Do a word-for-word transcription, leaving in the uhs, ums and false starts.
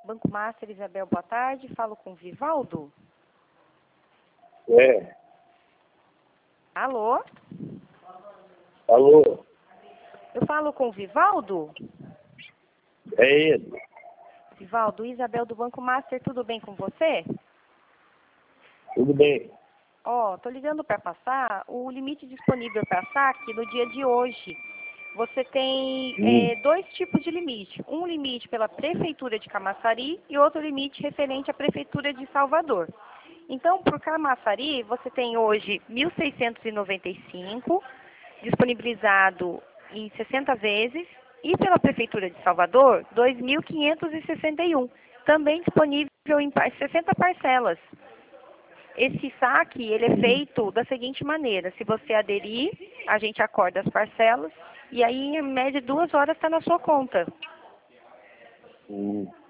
Banco Master, Isabel, boa tarde. Falo com o Vivaldo. É. Alô? Alô? Eu falo com o Vivaldo? É ele. Vivaldo, Isabel do Banco Master, tudo bem com você? Tudo bem. Ó, tô ligando para passar o limite disponível para saque no dia de hoje. Você tem Hum. é, dois tipos de limite. Um limite pela Prefeitura de Camaçari e outro limite referente à Prefeitura de Salvador. Então, por Camaçari, você tem hoje mil seiscentos e noventa e cinco disponibilizado em sessenta vezes e pela Prefeitura de Salvador, dois mil quinhentos e sessenta e um, também disponível em par- sessenta parcelas. Esse saque, ele é feito da seguinte maneira: se você aderir, a gente acorda as parcelas e aí, em média, duas horas está na sua conta. Hum.